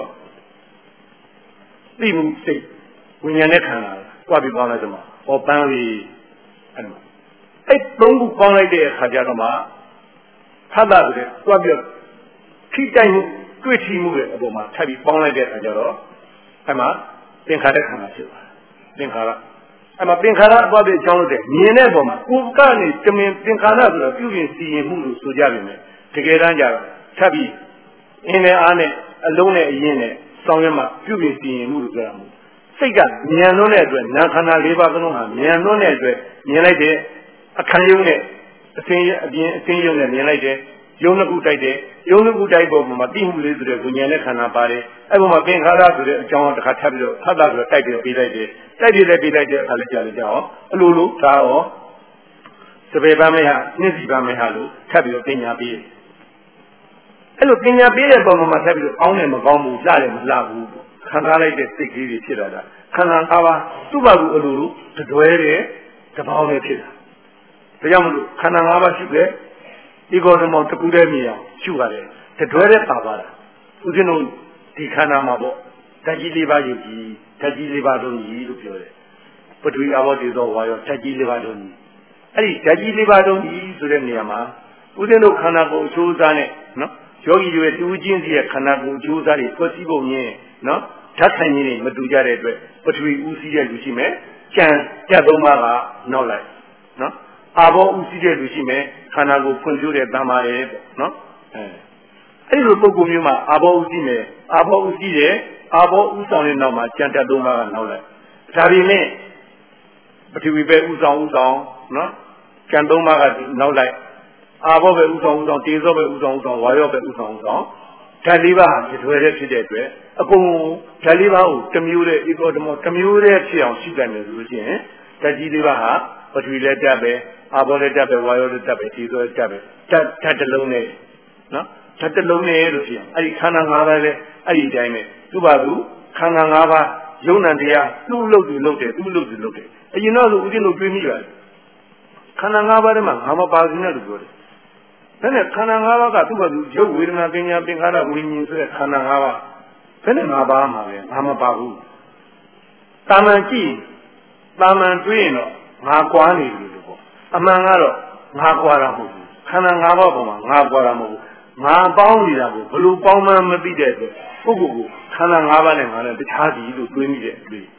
သိမှုစိတ်ဝိညာဉ်နဲ့ခန္ဓာသွားပြီးပေါ်တဲ့ကမှာဟောပန်းလေးအဲ့ဒါအဲ့သုံးခုပေါင်းလိုက်တဲ့အခါကျတော့မှဖတ်တာဆိုတဲ့သွားပြီးထိတိုက်မှုတွေ့ထိမှုရဲ့အပေါ်မှာထပ်ပြီးပေါင်းလိုက်တဲ့အခါကျတော့အဲ့မှာသင်္ခါရခန္ဓာဖြစ်သွားသင်္ခါရအဲ့မှာသင်္ခါရအပေါ်တဲ့အကြောင်းလို့တဲ့မြင်တဲ့ပုံမှာကိုယ်ကနေတမင်သင်္ခါရဆိုတော့ပြုပြင်စီရင်မှုလို့ဆိုကြပြီမယ်တကယ်တမ်းကျတော့ထပ်ပြီးအင်းနဲ့အားနဲ့အလုံးနဲ့အရင်နဲ့စောင်းရမှပြုပြင်စီရင်မှုလို့ပြောရမှာစိတ်ကဉာဏ်လွန်းတဲ့အတွက်နာခန္ဓာ၄ပါးလုံးဟာဉာဏ်လွန်းတဲ့အတွက်မြင်လိုက်တဲ့အခန်းယုံနဲ့အစင်းအပြင်အစင်းယုံနဲ့မြင်လိုက်တယ်ယုံနှစ်ခုတိုက်တယ်ယုံနှစ်ခုတိုက်ပေါ်မှာတိမှုလေးဆိုတဲ့ဝိညာဉ်နဲ့ခန္ဓာပါတယ်အဲ့ပေါ်မှာသင်္ခါရဆိုတဲ့အကြောင်းတစ်ခါထပ်ပြီးတော့ဖတ်တာဆိုတော့တိုက်ပြီးတော့ပြေးလိုက်တယ်တိုက်ပြီးလည်းပြေးလိုက်တဲ့အခါလည်းကြာလည်းကြာအောင်အလိုလိုဒါရောစပယ်ပန်းမရနှင်းစီပန်းမရလို့ထပ်ပြီးတော့ပညာပေးတယ်အဲ့လိုပညာပေးတဲ့ပုံမှာထပ်ပြီးတော့အောင်းတယ်မကောင်းဘူးလှတယ်မလှဘူးခံစားလိုက်တဲ့စိတ်ကလေးတွေဖြစ်လာတာခန္ဓာ၅ပါးသူ့ဘာကူအလိုလိုတတွဲတယ်တပေါင်းနဲ့ဖြစ်တာဒါကြောင့်မလို့ခန္ဓာ၅ပါးရှိခဲ့ဒီကောဓမောတကူတည်းမြင်အောင်ရှုရတယ်တတွဲတဲ့ပါပါလားဦးဇင်းတို့ဒီခန္ဓာမှာပေါ့ဓာတ်ကြီးလေးပါးယူကြည့်ဓာတ်ကြီးလေးပါးလုံးကြီးလို့ပြောတယ်ပထဝီအဘောတေသောဝါရောဓာတ်ကြီးလေးပါးလုံးကြီးအဲ့ဒီဓာတ်ကြီးလေးပါးလုံးကြီးဆိုတဲ့နေရာမှာဦးဇင်းတို့ခန္ဓာကိုယ်အချိုးအစားနဲ့နော်ယောဂီတွေတူးချင်းစီရဲ့ခန္ဓာကိုယ်အချိုးအစားတွေဖွဲ့စည်းပုံရင်းနော်ဓာတ်ဆိုင်ကြီးတွေမတူကြတဲ့အတွက်ပထဝီဦးစီးတဲ့လူရှိမယ်ကြံကြက်သုံးပါးကနောက်လိုက်နော်အာဘောဦးစီးတဲ့လူရှိမယ်ခန္ဓာကိုယ်ဖွံ့ဖြိုးတဲ့တမ္မာရဲ့ပေါ့နော်အဲအဲ့ဒီလိုပုံကူမျိုးမှာအာဘောဦးစီးမယ်အာဘောဦးစီးတယ်အာဘောဦးဆောင်တဲ့နောက်မှာကြံတက်သုံးပါးကနောက်လိုက်ဒါပေမဲ့ပထဝီပဲဦးဆောင်ဦးဆောင်နော်ကြံသုံးပါးကနောက်လိုက်အာဘောပဲဦးဆောင်ဦးဆောင်တေဇောပဲဦးဆောင်ဦးဆောင်ဝါယောပဲဦးဆောင်ဦးဆောင်ဓာတ်လေးပါးဟာကျွဲတဲ့ဖြစ်တဲ့အတွက်အကုန်ဓာတ်လေးပါးကိုတစ်မျိုးတဲ့ဧကောဓမောတစ်မျိုးတဲ့ဖြစ်အောင်ရှိတယ်လို့ဆိုရင်ဓာတ်ကြီးလေးပါးဟာပထဝီလည်းတက်ပဲအာဘောလည်းတက်ပဲဝါယောလည်းတက်ပဲတေဇောလည်းတက်ပဲဓာတ်ဓာတ်တစ်လုံးနဲ့နော်ဓာတ်တစ်လုံးနဲ့လို့ဖြစ်အောင်အဲ့ဒီခန္ဓာ၅ပါးလည်းအဲ့ဒီအတိုင်းပဲသူ့ဘာသူခန္ဓာ၅ပါးယုံ nant တရားသူ့လို့သူလုပ်တယ်သူ့လို့သူလုပ်တယ်အရင်တော့ဆိုဦးဇင်းတို့တွေးမိပါတယ်ခန္ဓာ၅ပါးထဲမှာငါမပါဘူးနဲ့လို့ပြောတယ်ဒါနဲ့ခန္ဓာ၅ပါးကသူ့ဘာသူရုပ်ဝေဒနာပညာသင်္ခါရဝိညာဉ်ဆိုတဲ့ခန္ဓာ၅ပါးဘယ်နဲ့၅ပါးမှာပဲငါမပါဘူးတာမန်ကြည့်တာမန်တွေးရင်တော့ငါကွာနေပြီလို့ပေါ့အမှန်ကတော့ငါကွာတာမဟုတ်ဘူးခန္ဓာ၅ပါးပေါ်မှာငါကွာတာမဟုတ်ဘူးငါပေါင်းနေတာကိုဘယ်လိုပေါင်းမှမသိတဲ့အတွက်ပုဂ္ဂိုလ်ကိုခန္ဓာ၅ပါးနဲ့ငါနဲ့တခြားစီလို့တွေးမိတဲ့အတွေ့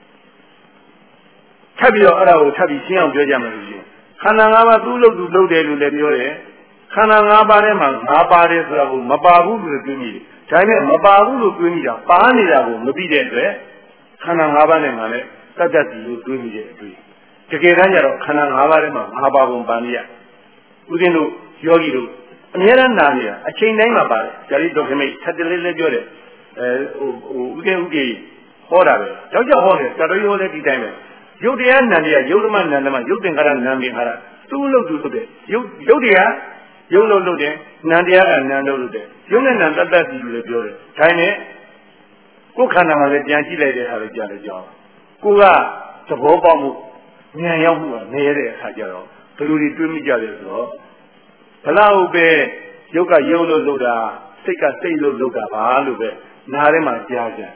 ထပ်ပြီးတော့အဲ့ဒါကိုထပ်ပြီးရှင်းအောင်ပြောကြမယ်လို့ရှိရင်ခန္ဓာ၅ပါးသူ့လို့သူလုပ်တယ်လို့လည်းပြောတယ်ခန္ဓာ၅ပါးထဲမှာငါပါတယ်ဆိုတာကိုမပါဘူးလို့တွေးမိတယ်ဒါပေမဲ့မပါဘူးလို့တွေးမိတာပါနေတာကိုမသိတဲ့အတွက်ခန္ဓာ၅ပါးနဲ့ငါနဲ့တတ်တတ်စီလို့တွေးမိတဲ့အတွေ့တကယ်တမ်းကျတော့ခန္ဓာ၅ပါးထဲမှာငါပါပုံပါနေရဦးဇင်းတို့ယောဂီတို့အများရန်နာနေတာအချိန်တိုင်းမှာပါတယ်ဇာတိတော်ခမိတ်ထပ်တလေးလေးပြောတယ်အဲဟိုဟိုဦးကေဦးကေဟောတာပဲကြောက်ကြောက်ဟောတယ်တတော်ရောလည်းဒီတိုင်းပဲယုတ်တရားနံတရားယုတ်ဓမ္မနံဓမ္မယုတ်သင်္ခါရနံသင်္ခါရသူ့လို့သူလုပ်တယ်ယုတ်ယုတ်တရားယုတ်လို့လုပ်တယ်နံတရားကနံလို့လုပ်တယ်ယုတ်နဲ့နံတတ်တတ်စီလို့လည်းပြောတယ်ဒါနဲ့ကိုယ်ခန္ဓာမှာလည်းပြန်ကြည့်လိုက်တဲ့အခါလည်းကြားတယ်ကြောင်းကိုကသဘောပေါက်မှုဉာဏ်ရောက်မှုကနည်းတဲ့အခါကျတော့ဘယ်လိုတွေတွေးမိကြလဲဆိုတော့ဘလောက်ပဲယုတ်ကယုတ်လို့လုပ်တာစိတ်ကစိတ်လို့လုပ်တာပါလို့ပဲနားထဲမှာကြားကြ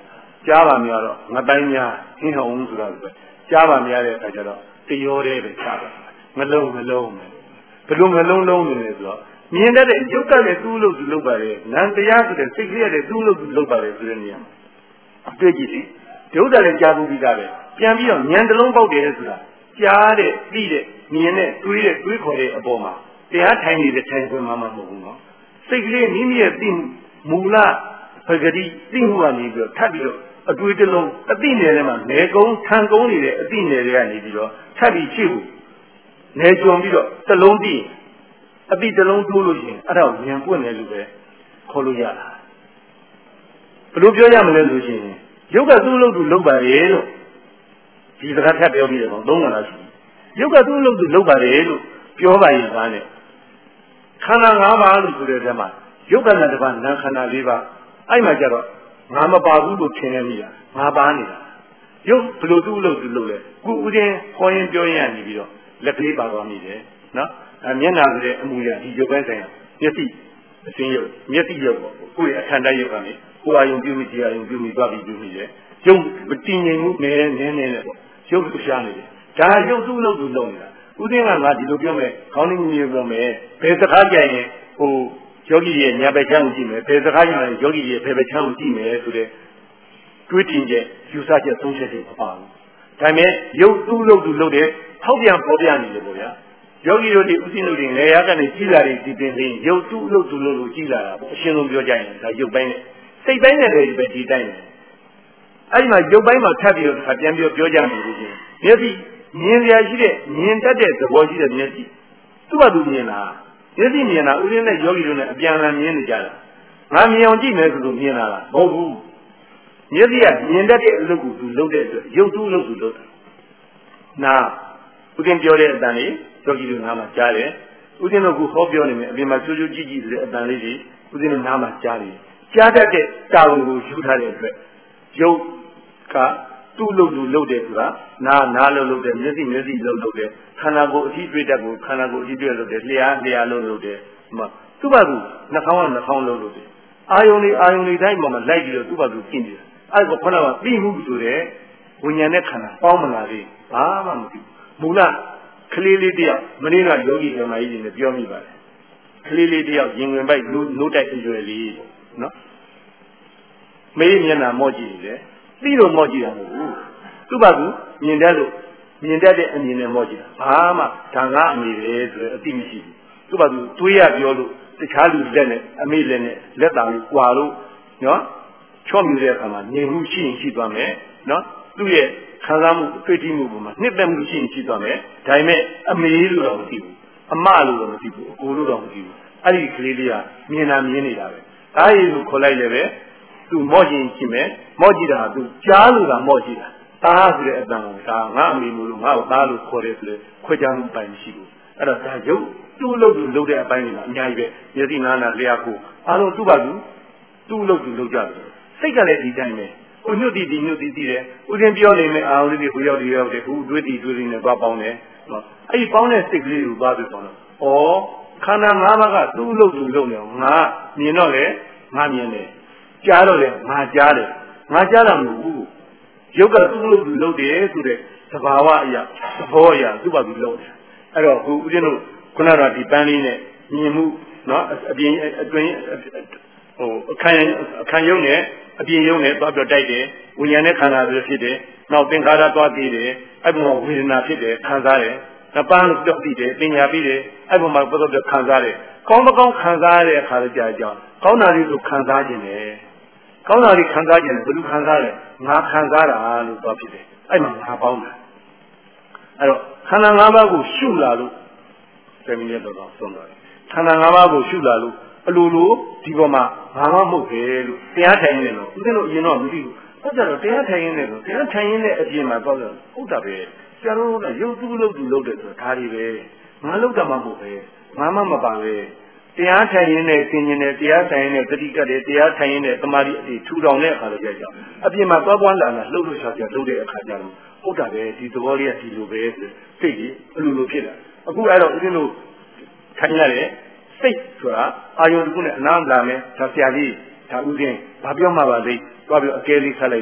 ကြားပါများတော့ငတိုင်းများဟင်းအောင်ဆိုတာဆိုကြားပါများတဲ့အခါကျတော့တရောတဲ့ပဲကြားပါငလုံးငလုံးပဲဘယ်လိုငလုံးလုံးနေလဲဆိုတော့မြင်တတ်တဲ့ရုပ်ကလည်းသူ့လို့သူလုပ်ပါလေနံတရားဆိုတဲ့စိတ်ကလေးလည်းသူ့လို့သူလုပ်ပါလေဆိုတဲ့နေရာမှာတွေ့ကြည့်စီဒုက္ခလည်းကြားဘူးပြီးသားပဲပြန်ပြီးတော့ဉာဏ်တစ်လုံးပေါက်တယ်ဆိုတာကြားတဲ့သိတဲ့မြင်တဲ့တွေးတဲ့တွေးခေါ်တဲ့အပေါ်မှာတရားထိုင်နေတဲ့ထိုင်ခွင့်မှမဟုတ်ဘူးနော်စိတ်ကလေးမိမိရဲ့သိမူလပဂတိသိမှုကနေပြီးတော့ထပ်ပြီးတော့အတွေးတစ်လုံးအသိနယ်ထဲမှာနေကုန်းခံကုန်းနေတဲ့အသိနယ်တွေကနေပြီးတော့ထပ်ပြီးရှိဘူးနေကြုံပြီးတော့တစ်လုံးသိအသိတစ်လုံးတိုးလို့ရှိရင်အဲ့ဒါကိုဉာဏ်ပွင့်တယ်လို့ပဲခေါ်လို့ရတာဘယ်လိုပြောရမလဲဆိုရှင်ရုပ်ကသူ့လို့သူလုပ်ပါလေလို့ဒီစကားထပ်ပြောပြီးတော့သုံးခါလားရှိရုပ်ကသူ့လို့သူလုပ်ပါလေလို့ပြောပါရင်ဘာနဲ့ခန္ဓာ၅ပါးလို့ဆိုတဲ့ထဲမှာရုပ်ကနဲ့တပါးနာခန္ဓာ၄ပါးအဲ့မှာကျတော့ငါမပါဘူးလို့ထင်နေမိတာငါပါနေတာရုပ်ဘယ်လိုသူ့လို့သူလုပ်လဲခုဦးချင်းခေါ်ရင်ပြောရင်နေပြီးတော့လက်ကလေးပါသွားမိတယ်နော်အဲမျက်နာဆိုတဲ့အမူအရာဒီရုပ်ပဲဆိုင်မျက်စိအစင်းရုပ်မျက်စိရုပ်ပေါ့ကိုယ့်ရဲ့အခန္ဓာရုပ်ကနေကိုယ်အာယုံပြုမိဒီအာယုံပြုမိသွားပြီးပြုမိတယ်ရုပ်မတည်ငြိမ်မှုနည်းနည်းနည်းနဲ့ပေါ့ရုပ်ကိုရှားနေတယ်ဒါရုပ်သူ့လို့သူလုပ်နေတာဦးသိန်းကငါဒီလိုပြောမယ်ခေါင်းလေးမျိုးပြောမယ်ဘယ်စကားကြရင်ဟိုယောဂီရဲ့ညာဘက်ချမ်းကိုကြည့်မယ်ဘယ်စကားကြရင်ယောဂီရဲ့ဘယ်ဘက်ချမ်းကိုကြည့်မယ်ဆိုတဲ့တွေးတင်ချက်ယူဆချက်သုံးချက်တွေမပါဘူးဒါပေမဲ့ရုပ်သူ့လို့သူလုပ်တယ်ထောက်ပြန်ပေါ်ပြနေတယ်ပေါ့ဗျာယောဂီတို့ဒီဥစဉ်တို့တွေငယ်ရကနေကြီးလာတဲ့ဒီပင်လေးရုပ်သူ့လို့သူလို့လို့ကြီးလာတာပေါ့အရှင်းဆုံးပြောကြရင်ဒါရုပ်ပိုင်းနဲ့စိတ်ပိုင်းနဲ့ပဲဒီတိုင်းပဲအဲ့ဒီမှာရုပ်ပိုင်းမှာထပ်ပြီးတော့ပြန်ပြီးပြောကြမယ်လို့ချင်းမျက်စိမြင်ရရှိတဲ့မြင်တတ်တဲ့သဘောရှိတဲ့မျက်စိသူ့ဘာသူမြင်လားမျက်စိမြင်တာဥစဉ်နဲ့ယောဂီတို့နဲ့အပြန်အလှန်မြင်နေကြတာငါမြင်အောင်ကြည့်မယ်ဆိုလို့မြင်လာတာမဟုတ်ဘူးမျက်စိကမြင်တတ်တဲ့အလုပ်ကိုသူလုပ်တဲ့အတွက်ရုပ်သူ့အလုပ်သူလုပ်တာနာဥစဉ်ပြောတဲ့အတန်လေးယောဂီတို့နားမှာကြားတယ်ဥစဉ်တို့ကဟောပြောနေမယ်အပြင်မှာကျိုးကျိုးကြည့်ကြည့်ဆိုတဲ့အတန်လေးကြီးဥစဉ်တို့နားမှာကြားတယ်ကြားတတ်တဲ့တာဝန်ကိုယူထားတဲ့အတွက်ရုပ်ကသူ့လုပ်လို့လုပ်တယ်ဆိုတာနာနာလို့လုပ်တယ်မျက်စိမျက်စိလုပ်လုပ်တယ်ခန္ဓာကိုယ်အထီးတွေ့တတ်ကိုခန္ဓာကိုယ်အထီးတွေ့လုပ်တယ်လျှာလျှာလုပ်လုပ်တယ်ဒီမှာသူ့ဘာသူနှာခေါင်းကနှာခေါင်းလုပ်လုပ်တယ်အာယုန်လေးအာယုန်လေးတိုင်းပေါ်မှာလိုက်ပြီးတော့သူ့ဘာသူကျင့်တယ်အဲ့ဒါခေါင်းကပြီးမှုဆိုတဲ့ဝိညာဉ်နဲ့ခန္ဓာပေါင်းမလာသေးဘာမှမသိဘူးမူလကလေးလေးတယောက်မင်းကယောဂီဓမ္မကြီးတွေနဲ့ပြောမိပါတယ်ကလေးလေးတယောက်ရင်ဝင်ပိုက်နိုးတိုက်အကျွယ်လေးနော်မေးမျက်နှာမော့ကြည့်နေတယ်သိလို့မော့ကြည့်တာမဟုတ်ဘူးသူ့ဘာကူမြင်တတ်လို့မြင်တတ်တဲ့အမြင်နဲ့မော့ကြည့်တာဘာမှဒါငါအမိပဲဆိုတဲ့အသိမရှိဘူးသူ့ဘာကူတွေးရပြောလို့တခြားလူလက်နဲ့အမိလက်နဲ့လက်တာကိုကွာလို့နော်ချော့မြူတဲ့အခါမှာငြိမ်မှုရှိရင်ရှိသွားမယ်နော်သူ့ရဲ့ခံစားမှုအတွေ့အထိမှုပေါ်မှာနှစ်သက်မှုရှိရင်ရှိသွားမယ်ဒါပေမဲ့အမေလို့တော့မသိဘူးအမလို့တော့မသိဘူးအကိုလို့တော့မသိဘူးအဲ့ဒီကလေးလေးကမြင်တာမြင်နေတာပဲဒါရည်ကိုခေါ်လိုက်လည်းပဲသူမော့ကြည့်ကြည့်မယ်မော့ကြည့်တာကသူကြားလို့ကမော့ကြည့်တာသားဆိုတဲ့အတန်ကိုဒါငါအမေလို့ငါ့ကိုသားလို့ခေါ်တယ်ဆိုတဲ့ခွဲခြားမှုပိုင်မရှိဘူးအဲ့တော့ဒါရုပ်သူ့လို့သူလုပ်တဲ့အပိုင်းတွေကအများကြီးပဲမျက်စိနားနာလျှာကိုအားလုံးသူ့ဘာသူသူ့လို့သူလုပ်ကြတယ်စိတ်ကလည်းဒီတိုင်းပဲဟိုညွတ်တီတီညွတ်တီတီတယ်ဥစဉ်ပြောနေမယ်အာရုံလေးတွေဟိုရောက်ဒီရောက်တယ်ဟိုတွေးတီတွေးတီနဲ့သွားပေါင်းတယ်နော်အဲ့ဒီပေါင်းတဲ့စိတ်ကလေးကိုသွားပြီးပေါင်းတော့ဩခန္ဓာ၅ပါးကသူ့လို့သူလုပ်နေအောင်ငါမြင်တော့လေငါမြင်တယ်ကြားတော့လေငါကြားတယ်ငါကြားတာမဟုတ်ဘူးရုပ်ကသူ့လို့သူလုပ်တယ်ဆိုတဲ့သဘာဝအရာသဘောအရာသူ့ဘာသူလုပ်တယ်အဲ့တော့ခုဦးဇင်းတို့ခုနကဒီပန်းလေးနဲ့မြင်မှုနော်အပြင်အတွင်းဟိုအခန်းအခန်းရုံနဲ့အပြင်ရုံနဲ့သွားပြောတိုက်တယ်ဝိညာဉ်နဲ့ခန္ဓာဆိုဖြစ်တယ်နောက်သင်္ခါရသွားပြီးတယ်အဲ့ပုံမှာဝေဒနာဖြစ်တယ်ခံစားတယ်တပန်းလို့ပြောပြီးတယ်ပညာပြီးတယ်အဲ့ပုံမှာပတ်သက်ခံစားတယ်ကောင်းမကောင်းခံစားရတဲ့အခါကျကြကြောင်းကောင်းတာလေးကိုခံစားခြင်းတယ်ကောင်းတာလေးခံစားခြင်းဘယ်လိုခံစားလဲငါခံစားတာလို့ပြောဖြစ်တယ်အဲ့မှာငါပေါင်းတယ်အဲ့တော့ခန္ဓာ၅ပါးကိုရှုလာလို့ဆယ်မိနစ်တော့ဆုံးသွားတယ်ခန္ဓာ၅ပါးကိုရှုလာလို့အလိုလိုဒီပေါ်မှာငါမှမဟုတ်ပဲလို့တရားထိုင်နေလို့ဦးဇင်းတို့အရင်တော့မသိဘူးဟုတ်ကြတော့တရားထိုင်ရင်းနဲ့ဆိုတရားထိုင်ရင်းနဲ့အပြင်မှာတော့ဟုတ်တာပဲဆရာတို့ကရုပ်သူ့လို့သူလုပ်တယ်ဆိုတာဒါတွေပဲငါလုပ်တာမှမဟုတ်ပဲငါမှမပါပဲတရားထိုင်ရင်းနဲ့သင်ရင်နဲ့တရားထိုင်ရင်းနဲ့သတိကတ်တယ်တရားထိုင်ရင်းနဲ့တမာတိအထူထောင်တဲ့အခါတော့ကြာကြာအပြင်မှာသွားပွားလာလာလှုပ်လို့ရှာရှာလှုပ်တဲ့အခါကျတော့ဟုတ်တာပဲဒီသဘောလေးကဒီလိုပဲစိတ်ကြီးအလိုလိုဖြစ်လာအခုအဲ့တော့ဦးဇင်းတို့ထိုင်ရတယ်စိတ်ဆိုတာအာယုံတစ်ခုနဲ့အနားလာမယ်ဒါဆရာကြီးဒါဥစဉ်ဘာပြောမှပါလိမ့်သွားပြီးအကဲလေးဆက်လိုက်တယ်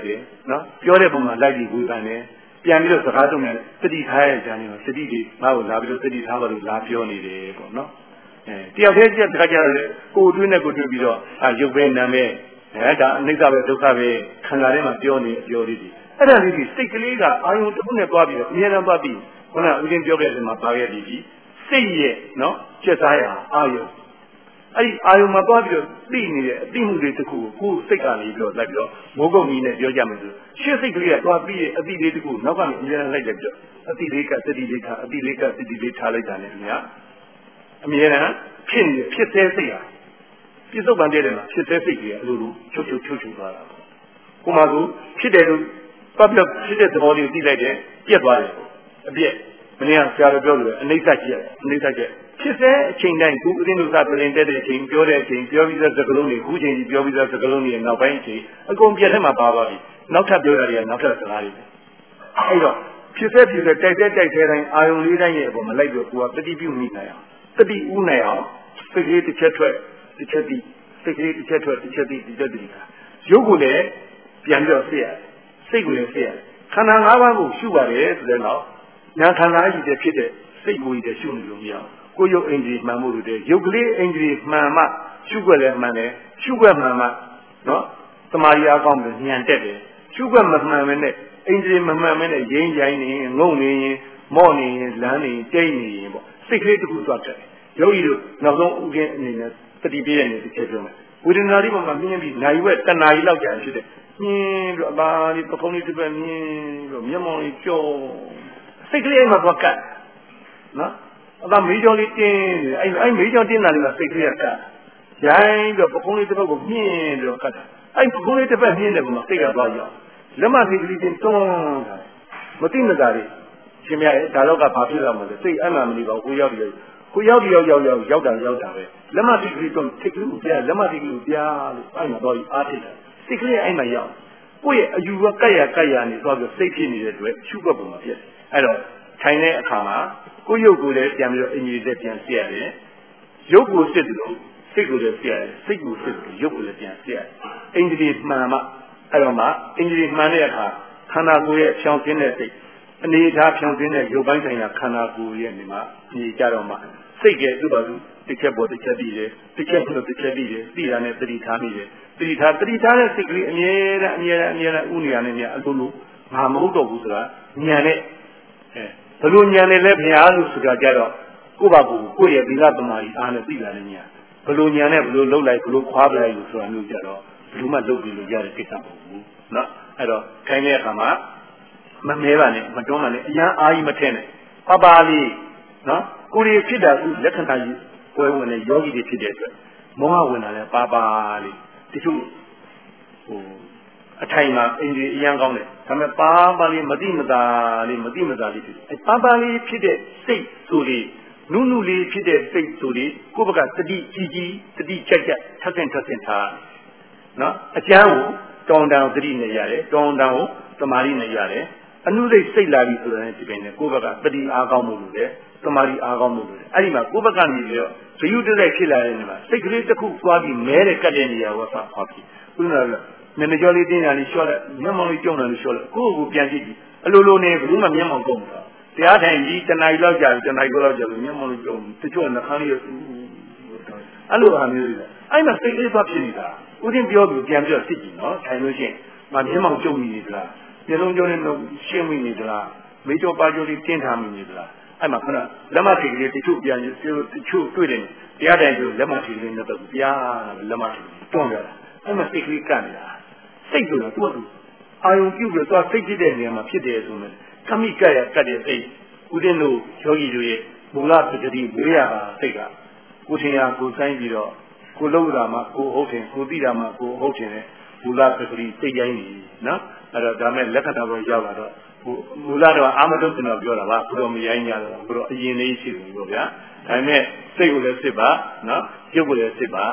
နော်ပြောတဲ့ပုံမှာလိုက်ပြီးဝေဖန်တယ်ပြန်ပြီးတော့စကားတုံးတယ်တတိထားရဲ့ကြံနေတော့တတိတွေငါ့ကိုလာပြီးတော့တတိထားပါလို့လာပြောနေတယ်ပေါ့နော်အဲတယောက်တည်းကျတခါကျတော့ကိုတွင်းနဲ့ကိုတွင်းပြီးတော့အာရုပ်ပဲနာမည်အဲဒါအနိစ္စပဲဒုက္ခပဲခန္ဓာထဲမှာပြောနေပြောလေးတွေအဲ့ဒါလေးတွေစိတ်ကလေးကအာယုံတစ်ခုနဲ့တွားပြီးတော့အမြဲတမ်းတွားပြီးခုနကဦးချင်းပြောခဲ့တယ်မှာပါခဲ့ပြီးစိတ်ရဲ့နော်ကျက်စားရအာယုံအဲ့ဒီအာယုံမှာတွားပြီးတော့သိနေတဲ့အသိမှုတွေတစ်ခုကိုကိုယ်စိတ်ကနေပြီးတော့လိုက်ပြီးတော့မိုးကုတ်ကြီးနဲ့ပြောကြမယ်ဆိုရှင်းစိတ်ကလေးကတွားပြီးအသိလေးတစ်ခုနောက်ကနေအမြဲတမ်းလိုက်လိုက်ပြီးတော့အသိလေးကသတိလေးထားအသိလေးကသတိလေးထားလိုက်တာနဲ့အများအမြဲတမ်းဖြစ်နေဖြစ်သေးစိတ်ဟာပြစ္ဆုတ်ပန်တဲ့တယ်မှာဖြစ်သေးစိတ်ကြီးကအလိုလိုချုပ်ချုပ်ချုပ်ချုပ်သွားတာပေါ့ကိုမကူဖြစ်တယ်လို့ပတ်ပြဖြစ်တဲ့သဘောလေးကိုသိလိုက်တယ်ပြက်သွားတယ်အပြက်မင်းကဆရာတော်ပြောလို့အနိစ္စကြီးအနိစ္စကြီးဖြစ်တဲ့အချိန်တိုင်းကိုဦးသိန်းတို့ကပြင်တဲ့တဲ့အချိန်ပြောတဲ့အချိန်ပြောပြီးသားစကားလုံးတွေခုချိန်ကြီးပြောပြီးသားစကားလုံးတွေနောက်ပိုင်းအချိန်အကုန်ပြက်ထဲမှာပါသွားပြီနောက်ထပ်ပြောတာတွေကနောက်ထပ်စကားတွေအဲ့တော့ဖြစ်တဲ့ဖြစ်တဲ့တိုက်တဲ့တိုက်တဲ့တိုင်းအာယုံလေးတိုင်းရဲ့အပေါ်မှာလိုက်ပြီးကိုကတတိပြုမိနိုင်အောင်တတိဥနိုင်အောင်စိတ်ကလေးတစ်ချက်ထွက်တစ်ချက်ပြီးစိတ်ကလေးတစ်ချက်ထွက်တစ်ချက်ပြီးတစ်ချက်ပြီးရုပ်ကိုလည်းပြန်ပြီးတော့သိရတယ်စိတ်ကိုလည်းသိရတယ်ခန္ဓာ၅ပါးကိုရှုပါတယ်ဆိုတဲ့တော့ညာခန္ဓာကြီးတဲ့ဖြစ်တဲ့စိတ်ကိုကြီးတဲ့ရှုနေလို့မရဘူးကိုရုပ်အင်္ဂြိမှန်မှုလို့တဲ့ရုပ်ကလေးအင်္ဂြိမှန်မှရှုွက်လည်းမှန်တယ်ရှုွက်မှန်မှနော်သမာဓိအားကောင်းပြီးဉာဏ်တက်တယ်ရှုွက်မမှန်မနဲ့အင်္ဂြိမမှန်မနဲ့ရင်းရိုင်းနေငုံနေရင်မော့နေရင်လမ်းနေတိတ်နေရင်ပေါ့စိတ်ကလေးတစ်ခုသွားတယ်ယောဂီတို့နောက်ဆုံးဥကင်းအနေနဲ့တတိပြည့်ရဲ့နေတစ်ချက်ပြောမယ်ဝေဒနာလေးပေါ်မှာမြင်ပြီးနိုင်ဝက်တဏှာကြီးလောက်ကြာဖြစ်တယ်မြင်ပြီးအပါလေးပကုံးလေးတစ်ပတ်မြင်ပြီးမျက်မှောင်လေးကြောစိတ်ကလေးအဲ့မှာသွားကတ်နော်အသာမေးကြောလေးတင်းနေအဲ့အဲ့မေးကြောတင်းတာလေးကစိတ်ကလေးကကတ်ရိုင်းပြီးပကုံးလေးတစ်ပတ်ကိုမြင်ပြီးတော့ကတ်အဲ့ပကုံးလေးတစ်ပတ်မြင်တယ်ကမှစိတ်ကသွားရောက်လက်မစိတ်ကလေးတင်းတွန်းတာမသိမသာလေးရှင်မြတ်ဒါတော့ကဘာဖြစ်လာမလဲစိတ်အမှန်မနေပါဘူးကိုရောက်ပြီးကိုရောက်ပြီးရောက်ရောက်ရောက်ရောက်တာရောက်တာပဲလက်မစိတ်ကလေးတော့ထိတ်ကလေးကိုပြလက်မစိတ်ကလေးကိုပြလို့အဲ့မှာတော့အားထိတ်တယ်စိတ်ကလေးအဲ့မှာရောက်ကိုယ့်ရဲ့အယူကကက်ရကက်ရနေသွားပြီးစိတ်ဖြစ်နေတဲ့အတွက်ရှုပ်ပုံမှာဖြစ်တယ်အဲ့တော့ထိုင်တဲ့အခါမှာကိုယ့်ရုပ်ကိုလည်းပြန်ပြီးတော့အင်ကြီးနဲ့ပြန်ဆက်ရတယ်ရုပ်ကိုစစ်တယ်လို့စိတ်ကိုလည်းဆက်ရတယ်စိတ်ကိုစစ်တယ်ရုပ်ကိုလည်းပြန်ဆက်ရတယ်အင်ကြီးမှန်မှအဲ့တော့မှအင်ကြီးမှန်တဲ့အခါခန္ဓာကိုယ်ရဲ့ဖြောင်းခြင်းတဲ့စိတ်အနေထားဖြောင်းခြင်းတဲ့ရုပ်ပိုင်းဆိုင်ရာခန္ဓာကိုယ်ရဲ့နေမှာညီကြတော့မှစိတ်ကသူ့ဘာလို့တစ်ချက်ပေါ်တစ်ချက်ပြီးတယ်တစ်ချက်ပေါ်တစ်ချက်ပြီးတယ်သိတာနဲ့တတိထားမိတယ်တတိထားတတိထားတဲ့စိတ်ကလေးအမြဲတမ်းအမြဲတမ်းအမြဲတမ်းဥနေရနဲ့မြအလိုလိုငါမဟုတ်တော့ဘူးဆိုတာဉာဏ်နဲ့အဲဘလို့ဉာဏ်နဲ့လဲဘုရားလို့ဆိုတာကြတော့ကိုယ့်ဘာကိုကိုယ့်ရဲ့ဒီလသမารီအားနဲ့သိလာတဲ့ဉာဏ်ဘလို့ဉာဏ်နဲ့ဘလို့လှုပ်လိုက်ဘလို့ခွာပလိုက်လို့ဆိုတာမျိုးကြတော့ဘလို့မှလှုပ်ပြီးလို့ရတဲ့ကိစ္စမဟုတ်ဘူးနော်အဲ့တော့ခိုင်းတဲ့အခါမှာမမဲပါနဲ့မတွန်းပါနဲ့အရန်အားကြီးမထင်းနဲ့ပပလေးနော်ကိုယ်ရဖြစ်တာဥလက္ခဏာကြီးပွဲဝင်တဲ့ယောဂီတွေဖြစ်တဲ့အတွက်မောဟဝင်တာလဲပါပါလေးတချို့ဟိုအထိုင်မှာအင်ကြီးအရန်ကောင်းတယ်ဒါပေမဲ့ပါပါလေးမတိမတာလေးမတိမတာလေးဖြစ်အဲပါပါလေးဖြစ်တဲ့စိတ်ဆိုလေးနုနုလေးဖြစ်တဲ့စိတ်ဆိုလေးကိုယ့်ဘက်ကတတိကြီးကြီးတတိချက်ချက်ထပ်ဆင့်ထပ်ဆင့်ထားနော်အကျမ်းကိုတောင်းတန်တတိနဲ့ရတယ်တောင်းတန်ကိုသမာဓိနဲ့ရတယ်အနုစိတ်စိတ်လာပြီဆိုတဲ့ဒီပိုင်းနဲ့ကိုယ့်ဘက်ကတတိအားကောင်းမှုလို့လေသမာဓိအားကောင်းမှုလို့လေအဲ့ဒီမှာကိုယ့်ဘက်ကနေပြီးတော့ဇယုတလိုက်ဖြစ်လာတဲ့နေမှာစိတ်ကလေးတစ်ခုသွားပြီးမဲတဲ့ကတ်တဲ့နေရာဝတ်ဖာသွားပြီခုနကလည်းနည်းနည်းကြောလေးတင်းညာလေးလျှော့လိုက်မျက်မှောင်လေးကျုံတယ်လို့လျှော့လိုက်ကိုယ့်ကိုယ်ပြန်ကြည့်ပြီးအလိုလိုနေဘယ်သူမှမျက်မှောင်ကုန်ဘူးတရားထိုင်ကြီးတဏှာကြီးလောက်ကြာတဏှာကြီးလောက်ကြာလို့မျက်မှောင်လေးကျုံတချို့နှာခမ်းလေးအဲ့လိုဟာမျိုးတွေအဲ့မှာစိတ်လေးသွားဖြစ်နေတာဦးတင်ပြောပြီးပြန်ပြောစစ်ကြည့်နော်ထိုင်လို့ရှိရင်မမျက်မှောင်ကျုံနေသလားမျက်လုံးကျုံနေတော့ရှင်းမိနေသလားမေကျော်ပါကျော်လေးတင်းထားမိနေသလားအဲ့မှာခဏလက်မထိကလေးတချို့ပြန်တချို့တွေ့တယ်တရားတိုင်ကျလက်မထိကလေးနဲ့တော့ပြားလက်မထိတွန်းကြတာအဲ့မှာစိတ်ကလေးကန့်နေတာစိတ်ဆိုတာသူ့အတူအာယုံပြုပြီးတော့စိတ်ဖြစ်တဲ့နေရာမှာဖြစ်တယ်ဆိုရင်ခမိကရကတ်တဲ့စိတ်ဦးတင်တို့ယောဂီတို့ရဲ့မူလပတ္တိဝေရပါစိတ်ကကိုထင်ရကိုဆိုင်ပြီးတော့ကိုလုံးတာမှကိုဟုတ်တယ်ကိုသိတာမှကိုဟုတ်တယ်မူလပတ္တိစိတ်ရိုင်းနေနော်အဲ့တော့ဒါမဲ့လက္ခဏာပေါ်ရောက်လာတော့မူလတော့အာမတုကျွန်တော်ပြောတာပါဘုရောမရိုင်းကြတော့ဘုရောအရင်လေးရှိပြီပေါ့ဗျာဒါပေမဲ့စိတ်ကိုလည်းစစ်ပါနော်ရုပ်ကိုလည်းစစ်ပါ